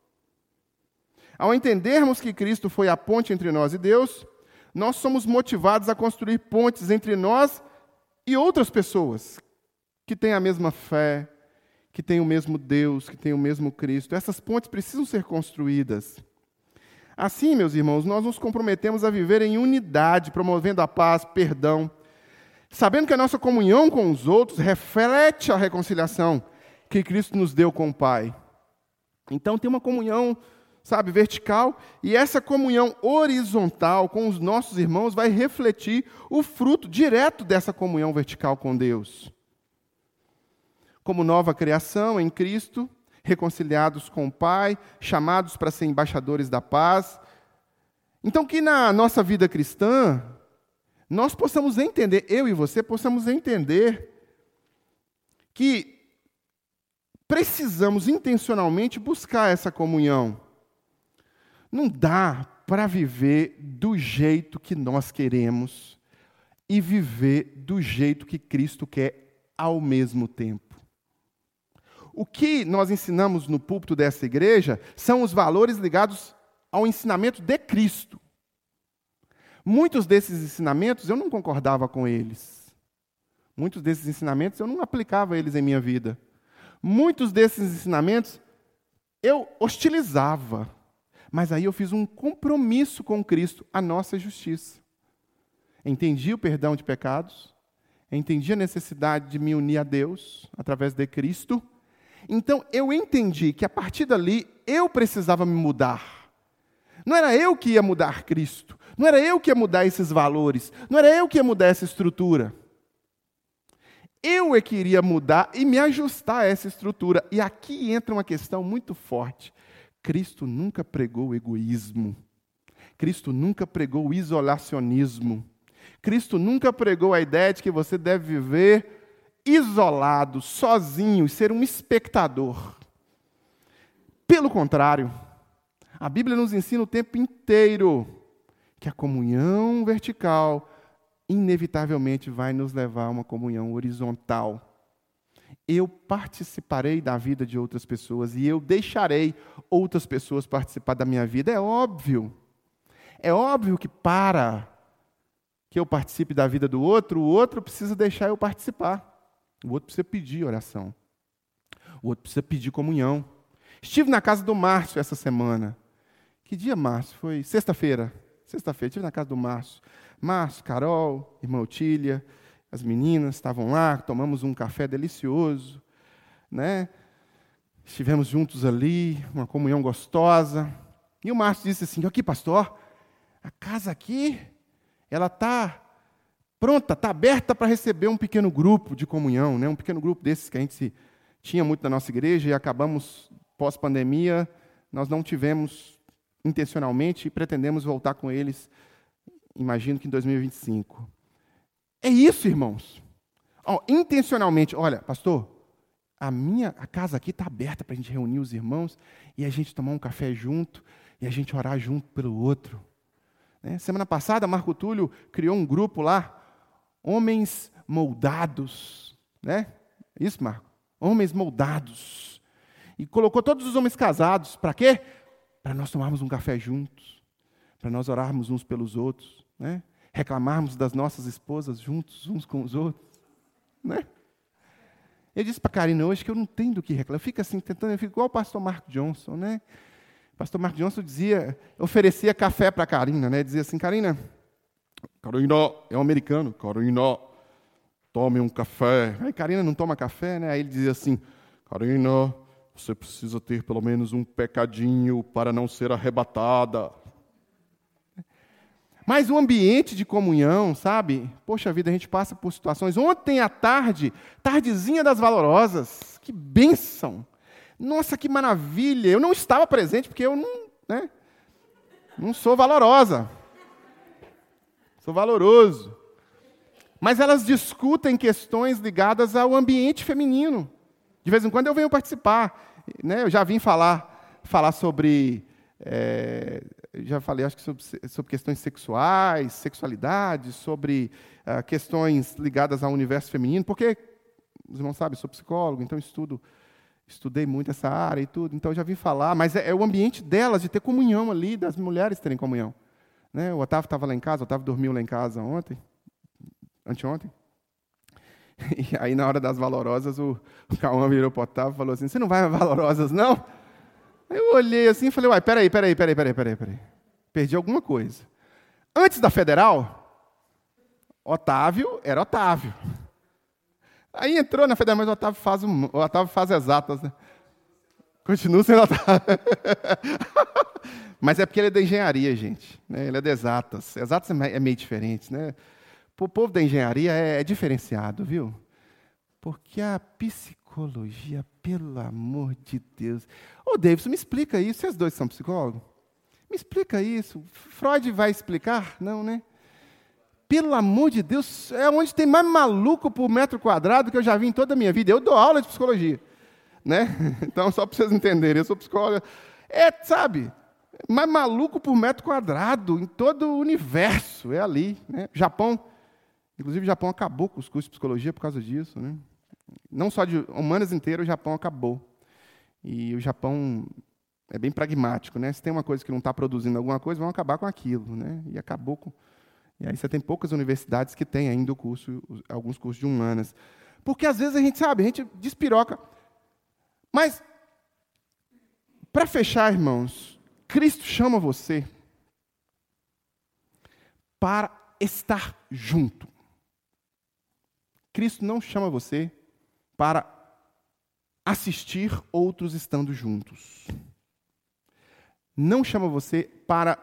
Ao entendermos que Cristo foi a ponte entre nós e Deus, nós somos motivados a construir pontes entre nós e outras pessoas que têm a mesma fé, que têm o mesmo Deus, que têm o mesmo Cristo. Essas pontes precisam ser construídas. Assim, meus irmãos, nós nos comprometemos a viver em unidade, promovendo a paz, perdão, sabendo que a nossa comunhão com os outros reflete a reconciliação que Cristo nos deu com o Pai. Então, tem uma comunhão, sabe, vertical, e essa comunhão horizontal com os nossos irmãos vai refletir o fruto direto dessa comunhão vertical com Deus. Como nova criação em Cristo, reconciliados com o Pai, chamados para ser embaixadores da paz. Então, que na nossa vida cristã, nós possamos entender, eu e você possamos entender que precisamos intencionalmente buscar essa comunhão. Não dá para viver do jeito que nós queremos e viver do jeito que Cristo quer ao mesmo tempo. O que nós ensinamos no púlpito dessa igreja são os valores ligados ao ensinamento de Cristo. Muitos desses ensinamentos eu não concordava com eles. Muitos desses ensinamentos eu não aplicava eles em minha vida. Muitos desses ensinamentos eu hostilizava. Mas aí eu fiz um compromisso com Cristo, a nossa justiça. Entendi o perdão de pecados, entendi a necessidade de me unir a Deus através de Cristo. Então eu entendi que a partir dali eu precisava me mudar. Não era eu que ia mudar Cristo, não era eu que ia mudar esses valores, não era eu que ia mudar essa estrutura. Eu é que iria mudar e me ajustar a essa estrutura. E aqui entra uma questão muito forte. Cristo nunca pregou o egoísmo. Cristo nunca pregou o isolacionismo. Cristo nunca pregou a ideia de que você deve viver isolado, sozinho, e ser um espectador. Pelo contrário, a Bíblia nos ensina o tempo inteiro que a comunhão vertical inevitavelmente vai nos levar a uma comunhão horizontal. Eu participarei da vida de outras pessoas e eu deixarei outras pessoas participar da minha vida. É óbvio. É óbvio que para que eu participe da vida do outro, o outro precisa deixar eu participar. O outro precisa pedir oração. O outro precisa pedir comunhão. Estive na casa do Márcio essa semana. Que dia, Márcio? Foi sexta-feira. Sexta-feira, estive na casa do Márcio. Márcio, Carol, irmã Otília, as meninas estavam lá, tomamos um café delicioso, né? Estivemos juntos ali, uma comunhão gostosa. E o Márcio disse assim, aqui, pastor, a casa aqui, ela está pronta, está aberta para receber um pequeno grupo de comunhão, né? Um pequeno grupo desses que a gente tinha muito na nossa igreja e acabamos, pós-pandemia, nós não tivemos intencionalmente e pretendemos voltar com eles, imagino que em 2025. É isso, irmãos. Intencionalmente, olha, pastor, a casa aqui está aberta para a gente reunir os irmãos e a gente tomar um café junto e a gente orar junto pelo outro. Né? Semana passada, Marco Túlio criou um grupo lá, Homens Moldados. Né? Isso, Marco? Homens Moldados. E colocou todos os homens casados. Para quê? Para nós tomarmos um café juntos. Para nós orarmos uns pelos outros. Né? Reclamarmos das nossas esposas juntos, uns com os outros. Né? Eu disse para a Karina hoje que eu não tenho do que reclamar. Eu fico assim, tentando, eu fico igual o pastor Mark Johnson, né? O pastor Mark Johnson oferecia café para a Karina, né? Dizia assim, Karina, é um americano, Karina, tome um café. Aí Karina não toma café, né? Aí ele dizia assim, Karina, você precisa ter pelo menos um pecadinho para não ser arrebatada. Mas o ambiente de comunhão, sabe? Poxa vida, a gente passa por situações. Ontem à tarde, tardezinha das Valorosas, que bênção! Nossa, que maravilha! Eu não estava presente porque eu não sou valorosa. Sou valoroso. Mas elas discutem questões ligadas ao ambiente feminino. De vez em quando eu venho participar. Né? Eu já vim falar sobre... já falei, acho que sobre questões sexuais, sexualidade, sobre questões ligadas ao universo feminino, porque, os irmãos sabem, sou psicólogo, então estudei muito essa área e tudo, então eu já vim falar, mas é o ambiente delas, de ter comunhão ali, das mulheres terem comunhão. Né? O Otávio estava lá em casa, o Otávio dormiu lá em casa anteontem, e aí na hora das Valorosas, o Cauã virou para o Otávio e falou assim, você não vai a Valorosas, não? Eu olhei assim e falei, uai, peraí. Perdi alguma coisa. Antes da Federal, Otávio era Otávio. Aí entrou na Federal, mas o Otávio faz exatas, né? Continua sendo Otávio. Mas é porque ele é da engenharia, gente. Né? Ele é de exatas. Exatas é meio diferente, né? O povo da engenharia é diferenciado, viu? Porque a psicologia, pelo amor de Deus... Ô, Davidson, me explica isso. Vocês dois são psicólogos? Me explica isso. Freud vai explicar? Não, né? Pelo amor de Deus, é onde tem mais maluco por metro quadrado que eu já vi em toda a minha vida. Eu dou aula de psicologia. Né? Então, só para vocês entenderem, eu sou psicóloga. Sabe, mais maluco por metro quadrado em todo o universo. É ali. Né? Inclusive o Japão acabou com os cursos de psicologia por causa disso. Né? Não só de humanas inteiro, o Japão acabou. E o Japão é bem pragmático, né? Se tem uma coisa que não está produzindo alguma coisa, vão acabar com aquilo, né? E acabou com... E aí você tem poucas universidades que têm ainda alguns cursos de humanas. Porque às vezes a gente despiroca. Mas, para fechar, irmãos, Cristo chama você para estar junto. Cristo não chama você para assistir outros estando juntos. Não chama você para...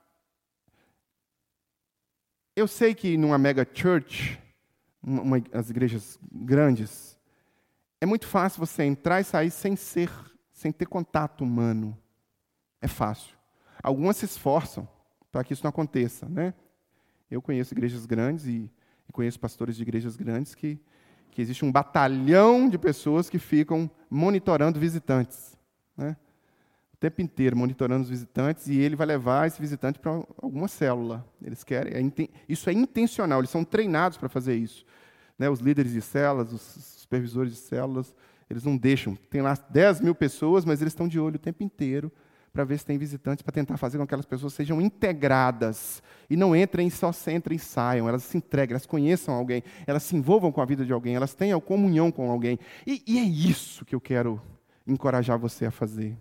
Eu sei que numa mega church, as igrejas grandes, é muito fácil você entrar e sair sem ter contato humano. É fácil. Algumas se esforçam para que isso não aconteça, né? Eu conheço igrejas grandes e conheço pastores de igrejas grandes que existe um batalhão de pessoas que ficam monitorando visitantes, né? O tempo inteiro monitorando os visitantes, e ele vai levar esse visitante para alguma célula. Eles querem, isso é intencional, eles são treinados para fazer isso. Né? Os líderes de células, os supervisores de células, eles não deixam. Tem lá 10 mil pessoas, mas eles estão de olho o tempo inteiro para ver se tem visitantes, para tentar fazer com que aquelas pessoas sejam integradas e não entrem e saiam. Elas se entreguem, elas conheçam alguém, elas se envolvam com a vida de alguém, elas tenham comunhão com alguém. E é isso que eu quero encorajar você a fazer.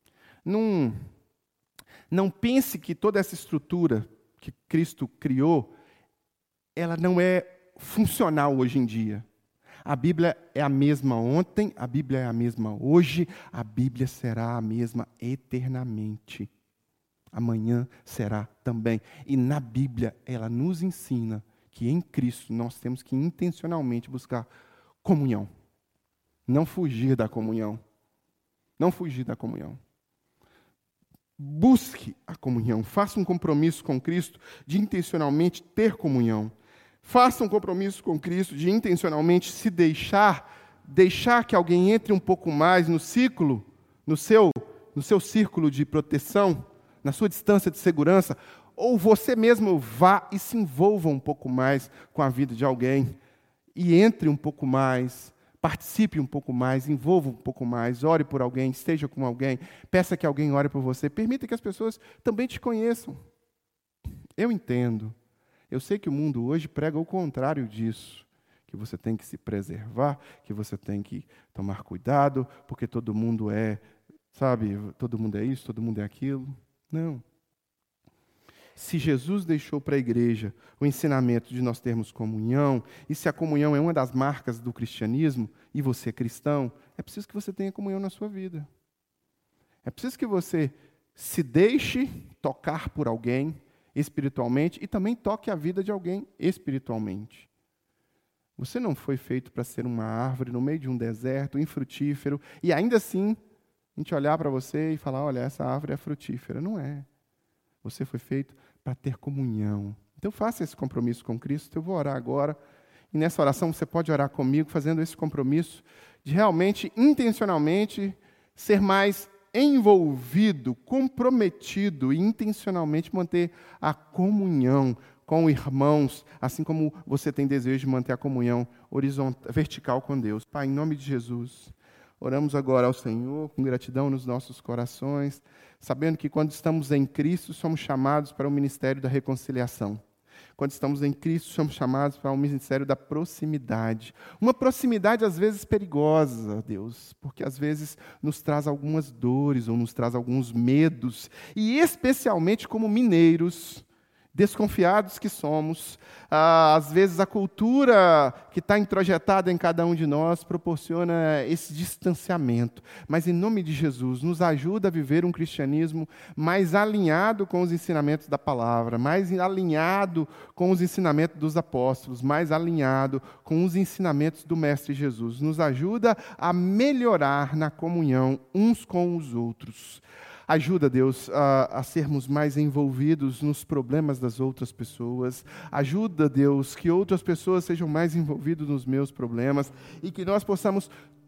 Não pense que toda essa estrutura que Cristo criou, ela não é funcional hoje em dia. A Bíblia é a mesma ontem, a Bíblia é a mesma hoje, a Bíblia será a mesma eternamente. Amanhã será também. E na Bíblia, ela nos ensina que em Cristo nós temos que intencionalmente buscar comunhão. Não fugir da comunhão. Não fugir da comunhão. Busque a comunhão. Faça um compromisso com Cristo de intencionalmente ter comunhão. Faça um compromisso com Cristo de intencionalmente se deixar que alguém entre um pouco mais no ciclo, no seu círculo de proteção, na sua distância de segurança, ou você mesmo vá e se envolva um pouco mais com a vida de alguém, e entre um pouco mais, participe um pouco mais, envolva um pouco mais, ore por alguém, esteja com alguém, peça que alguém ore por você, permita que as pessoas também te conheçam. Eu entendo. Eu sei que o mundo hoje prega o contrário disso, que você tem que se preservar, que você tem que tomar cuidado, porque todo mundo todo mundo é isso, todo mundo é aquilo. Não. Se Jesus deixou para a igreja o ensinamento de nós termos comunhão, e se a comunhão é uma das marcas do cristianismo, e você é cristão, é preciso que você tenha comunhão na sua vida. É preciso que você se deixe tocar por alguém, espiritualmente, e também toque a vida de alguém espiritualmente. Você não foi feito para ser uma árvore no meio de um deserto, infrutífero, e ainda assim, a gente olhar para você e falar, olha, essa árvore é frutífera. Não é. Você foi feito para ter comunhão. Então faça esse compromisso com Cristo. Eu vou orar agora, e nessa oração você pode orar comigo, fazendo esse compromisso de realmente, intencionalmente, ser mais envolvido, comprometido e intencionalmente manter a comunhão com irmãos, assim como você tem desejo de manter a comunhão vertical com Deus. Pai, em nome de Jesus, oramos agora ao Senhor com gratidão nos nossos corações, sabendo que quando estamos em Cristo, somos chamados para o ministério da reconciliação. Quando estamos em Cristo, somos chamados para o ministério da proximidade. Uma proximidade, às vezes, perigosa, Deus, porque às vezes nos traz algumas dores ou nos traz alguns medos. E especialmente como mineiros, desconfiados que somos, às vezes a cultura que está introjetada em cada um de nós proporciona esse distanciamento. Mas em nome de Jesus, nos ajuda a viver um cristianismo mais alinhado com os ensinamentos da palavra, mais alinhado com os ensinamentos dos apóstolos, mais alinhado com os ensinamentos do Mestre Jesus. Nos ajuda a melhorar na comunhão uns com os outros. Ajuda, Deus, a sermos mais envolvidos nos problemas das outras pessoas. Ajuda, Deus, que outras pessoas sejam mais envolvidas nos meus problemas e que nós possamos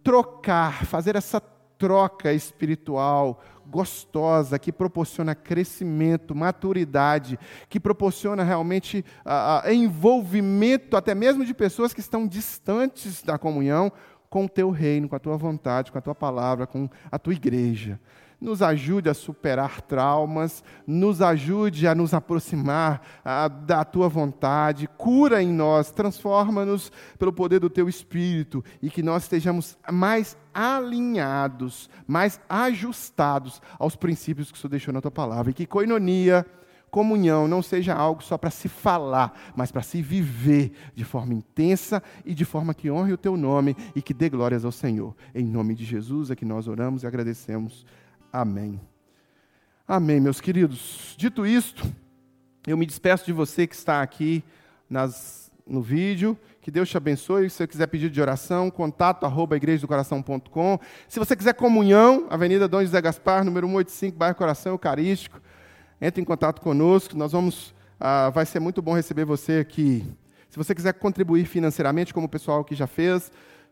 fazer essa troca espiritual gostosa, que proporciona crescimento, maturidade, que proporciona realmente envolvimento até mesmo de pessoas que estão distantes da comunhão com o teu reino, com a tua vontade, com a tua palavra, com a tua igreja. Nos ajude a superar traumas, nos ajude a nos aproximar da Tua vontade, cura em nós, transforma-nos pelo poder do Teu Espírito e que nós estejamos mais alinhados, mais ajustados aos princípios que o Senhor deixou na Tua palavra. E que koinonia, comunhão, não seja algo só para se falar, mas para se viver de forma intensa e de forma que honre o Teu nome e que dê glórias ao Senhor. Em nome de Jesus é que nós oramos e agradecemos. Amém. Amém, meus queridos. Dito isto, eu me despeço de você que está aqui no vídeo. Que Deus te abençoe. Se você quiser pedido de oração, contato@igrejadocoração.com. Se você quiser comunhão, Avenida Dom José Gaspar, número 185, bairro Coração Eucarístico. Entre em contato conosco. Vai ser muito bom receber você aqui. Se você quiser contribuir financeiramente, como o pessoal que já fez,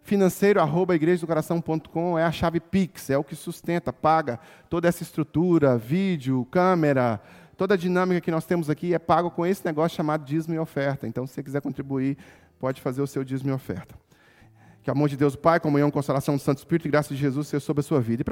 financeiro@igrejadocoração.com é a chave Pix, é o que sustenta, paga toda essa estrutura, vídeo, câmera, toda a dinâmica que nós temos aqui é pago com esse negócio chamado dízimo e oferta. Então, se você quiser contribuir, pode fazer o seu dízimo e oferta. Que o amor de Deus, o Pai, comunhão, consolação do Santo Espírito e graça de Jesus seja sobre a sua vida.